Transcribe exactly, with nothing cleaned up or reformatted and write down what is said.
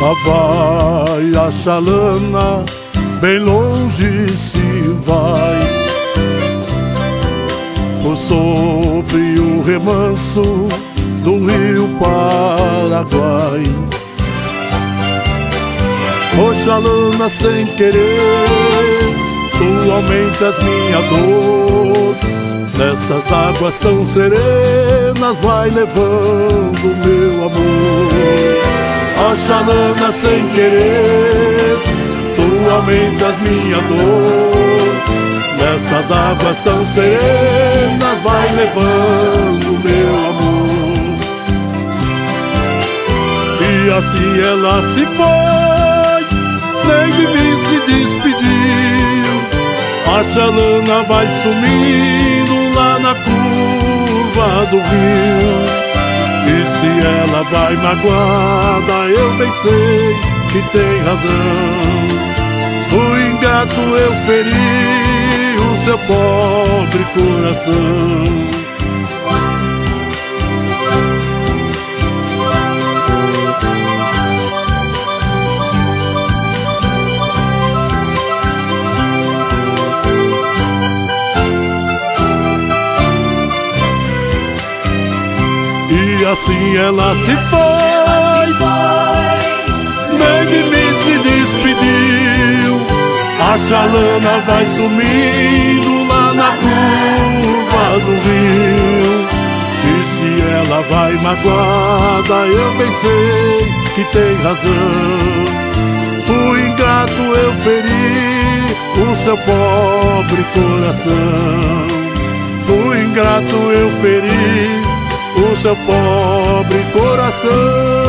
Lá vai a chalana, bem longe se vai, por sobre o remanso do rio Paraguai. Ô chalana, sem querer, tu aumentas minha dor. Nessas águas tão serenas vai levando meu amor. Ó chalana, sem querer, tu aumentas minha dor. Nessas águas tão serenas vai levando meu amor. E assim ela se foi, nem de mim se despediu. A chalana vai sumindo lá na curva do rio. E se ela vai magoada, eu bem sei que tem razão. O ingrato eu feri o seu pobre coração. E assim ela se foi, nem de mim se despediu. A chalana vai sumindo lá na curva do rio. E se ela vai magoada, eu bem sei que tem razão. O ingrato eu feri o seu pobre coração. O ingrato eu feri o seu pobre coração.